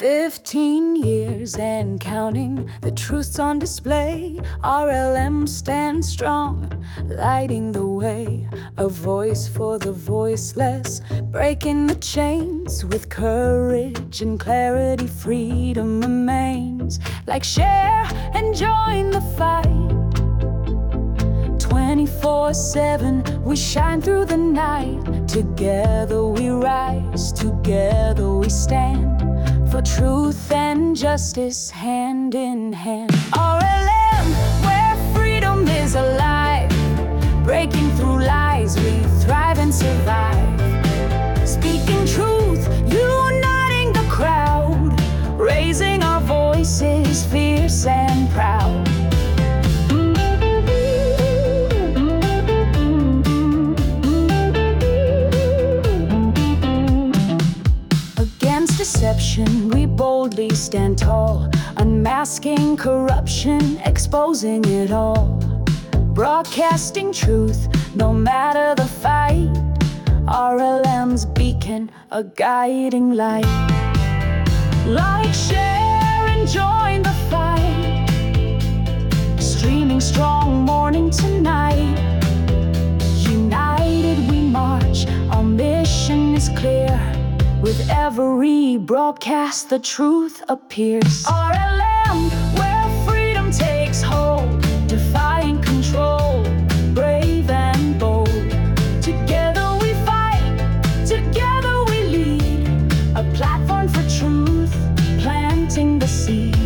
15 years and counting, the truth's on display. RLM stands strong, lighting the way. A voice for the voiceless, breaking the chains. With courage and clarity, freedom remains. Like, share and join the fight. 24/7, we shine through the night. Together we rise, together we stand. For truth and justice, hand in hand. RLM, where freedom is alive. Breaking through lies, we thrive and survive. Speaking truth, uniting the crowd. Raising our voices, fierce and proud. Deception, we boldly stand tall, unmasking corruption, exposing it all. Broadcasting truth, no matter the fight. RLM's beacon, a guiding light. Like, share, and join the fight. Streaming strong, morning to night. United we march, our mission is clear. With every broadcast, the truth appears. RLM, where freedom takes hold, defying control, brave and bold. Together we fight, together we lead. A platform for truth, planting the seed.